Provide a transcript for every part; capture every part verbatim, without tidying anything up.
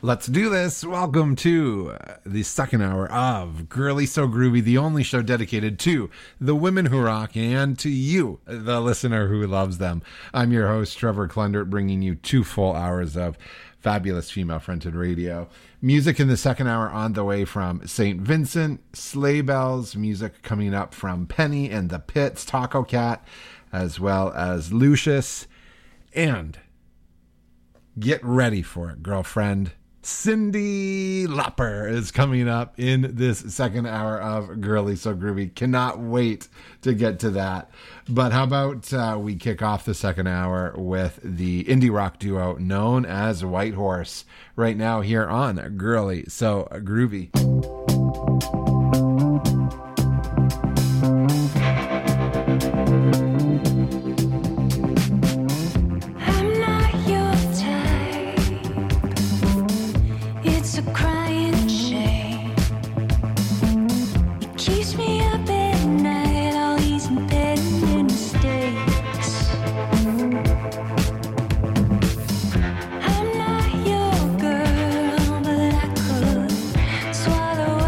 Let's do this. Welcome to the second hour of Girly So Groovy, the only show dedicated to the women who rock and to you, the listener who loves them. I'm your host, Trevor Klundert, bringing you two full hours of fabulous female-fronted radio. Music in the second hour on the way from Saint Vincent, Sleigh Bells, music coming up from Penny and the Pits, Taco Cat, as well as Lucius. And get ready for it, girlfriend. Cyndi Lauper is coming up in this second hour of Girly So Groovy. Cannot wait to get to that. But how about uh, we kick off the second hour with the indie rock duo known as White Horse right now here on Girly So Groovy. Swallow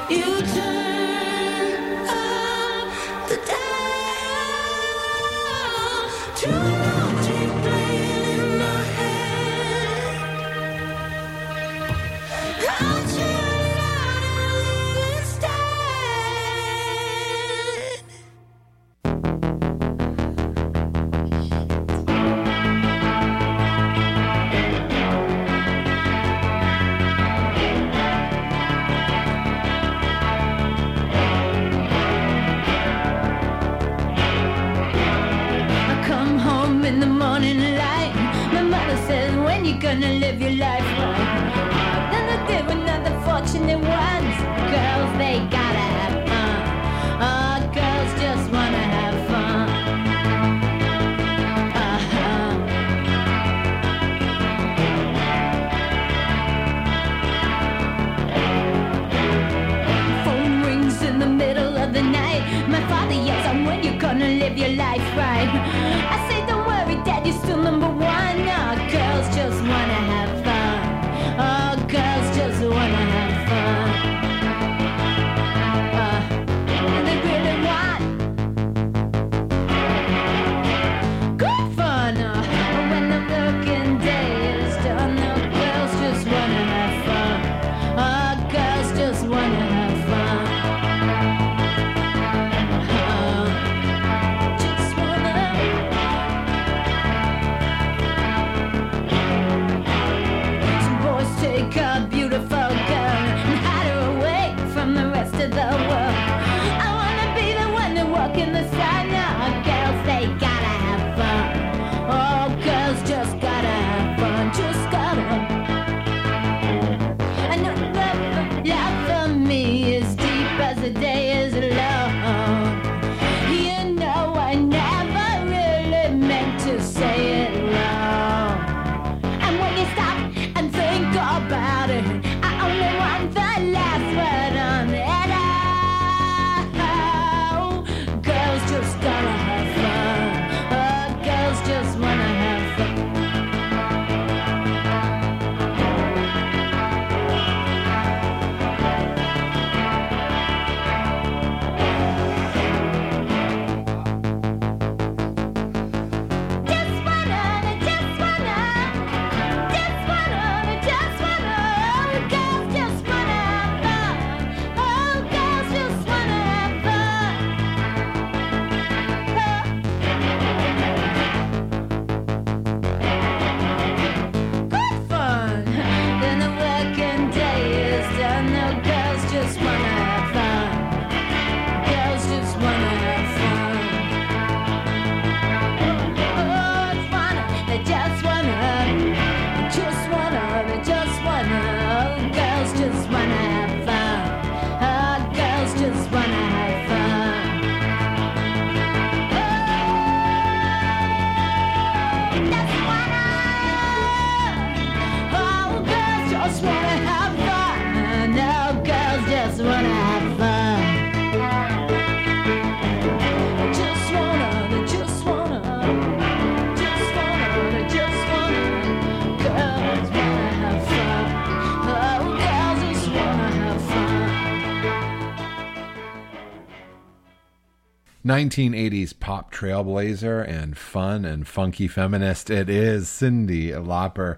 nineteen eighties pop trailblazer and fun and funky feminist. It is Cyndi Lauper.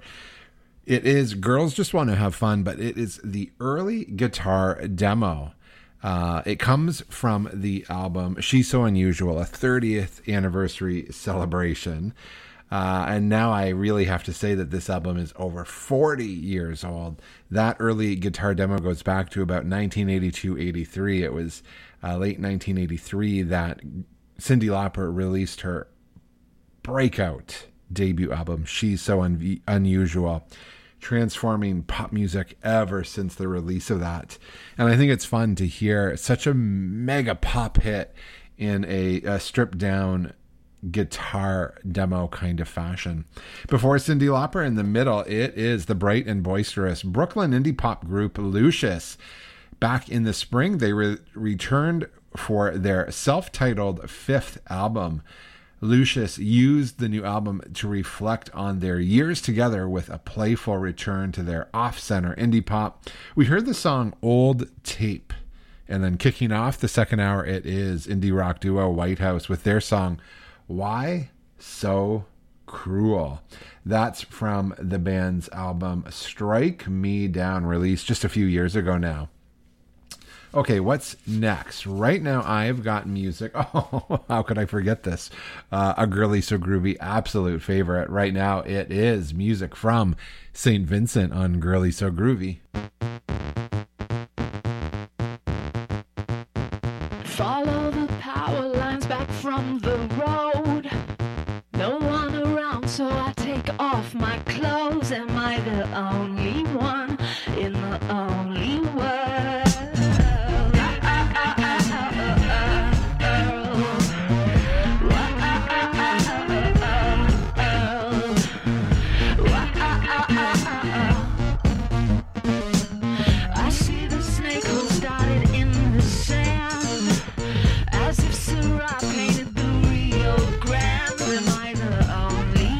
It is Girls Just Want to Have Fun, but it is the early guitar demo. Uh, it comes from the album She's So Unusual, a thirtieth anniversary celebration. Uh, and now I really have to say that this album is over forty years old. That early guitar demo goes back to about nineteen eighty-two eighty-three. It was uh, late nineteen eighty-three that Cyndi Lauper released her breakout debut album, She's So Un- Unusual, transforming pop music ever since the release of that. And I think it's fun to hear such a mega pop hit in a, a stripped down guitar demo kind of fashion. Before Cyndi Lauper, in the middle, it is the bright and boisterous Brooklyn indie pop group Lucius. Back in the spring, they re- returned for their self-titled fifth album. Lucius used the new album to reflect on their years together with a playful return to their off-center indie pop. We heard the song Old Tape And then kicking off the second hour, it is indie rock duo White House with their song, Why So Cruel. That's from the band's album Strike Me Down, released just a few years ago now. Okay, what's next? Right now, I've got music. Oh, how could I forget this? Uh, a Girly So Groovy absolute favorite. Right now, it is music from Saint Vincent on Girly So Groovy. Follow the power lines back from the road. No one around, so I take off my clothes. Am I the only one in the only world?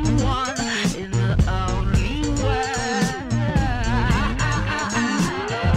Am I the only one in the only world?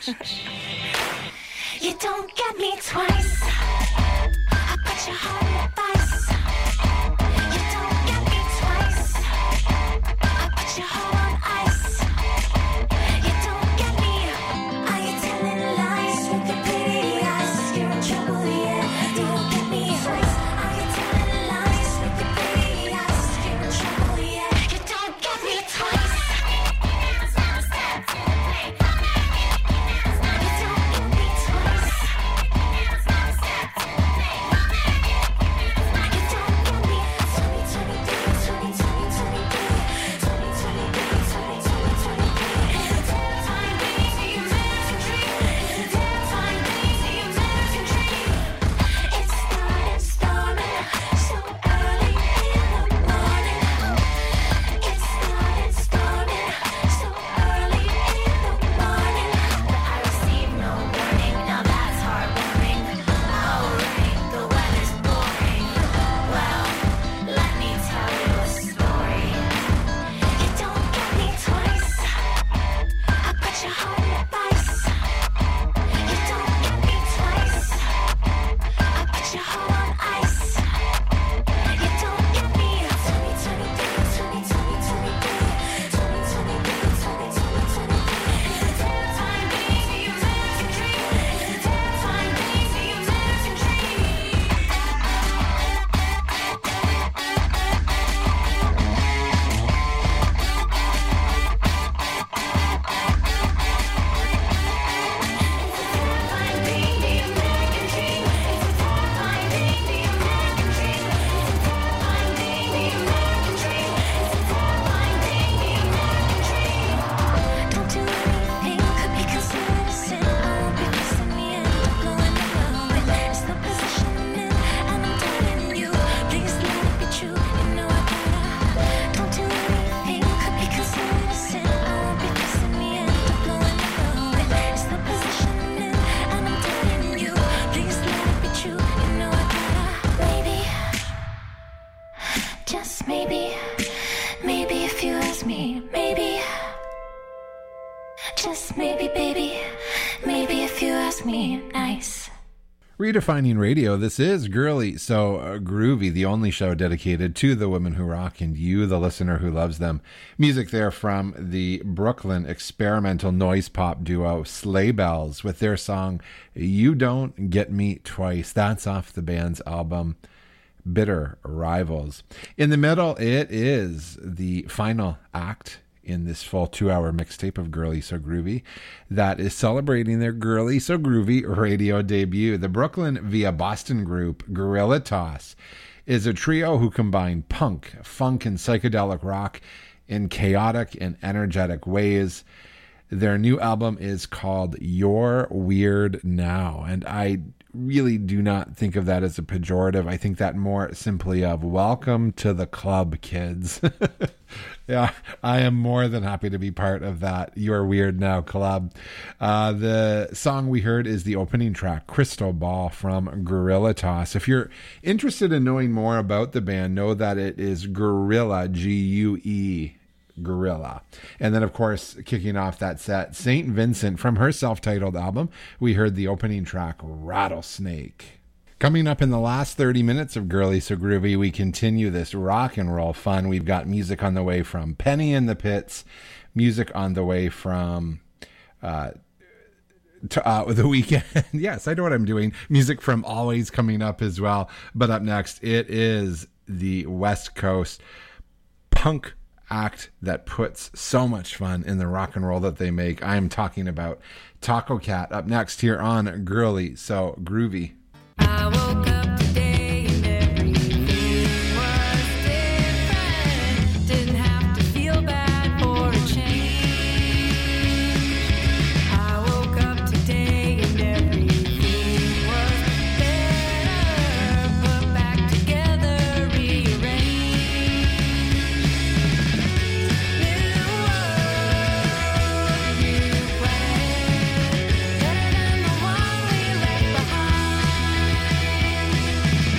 You don't get me twice. I put your heart in a vice. You don't get me twice. I put your heart on ice. You don't get me. Are you telling lies with your pretty eyes? You're in trouble, yeah. You don't get me twice. Are you telling lies with your pretty eyes? You're in trouble, yeah. You don't get me twice. Redefining radio, this is Girly So uh, Groovy, the only show dedicated to the women who rock and you, the listener who loves them. Music there from the Brooklyn experimental noise pop duo Sleigh Bells with their song You Don't Get Me Twice. That's off the band's album Bitter Rivals. In the middle, it is the final act in this full two-hour mixtape of Girly So Groovy that is celebrating their Girly So Groovy radio debut. The Brooklyn via Boston group Gorilla Toss is a trio who combine punk, funk, and psychedelic rock in chaotic and energetic ways. Their new album is called You're Weird Now, and I really do not think of that as a pejorative. I think that more simply of welcome to the club, kids. Yeah, I am more than happy to be part of that You're Weird Now club. Uh, the song we heard is the opening track, Crystal Ball, from Gorilla Toss. If you're interested in knowing more about the band, know that it is Gorilla, G U E, Gorilla. And then, of course, kicking off that set, Saint Vincent from her self-titled album, we heard the opening track, Rattlesnake. Coming up in the last thirty minutes of Girly So Groovy, we continue this rock and roll fun. We've got music on the way from Penny in the Pits, music on the way from uh, to, uh, The Weeknd. Yes, I know what I'm doing. Music from Always coming up as well. But up next, it is the West Coast punk act that puts so much fun in the rock and roll that they make. I am talking about Taco Cat up next here on Girly So Groovy. I woke up today and everything was different. Didn't have to feel bad for a change. I woke up today and everything was better. Put back together, rearranged. New world, new plan. Better than the one we left behind.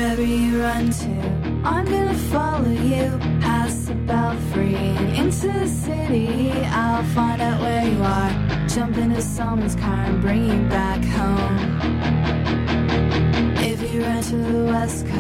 Wherever you run to, I'm gonna follow you. Past the belfry and into the city. I'll find out where you are. Jump into someone's car and bring you back home. If you run to the west coast,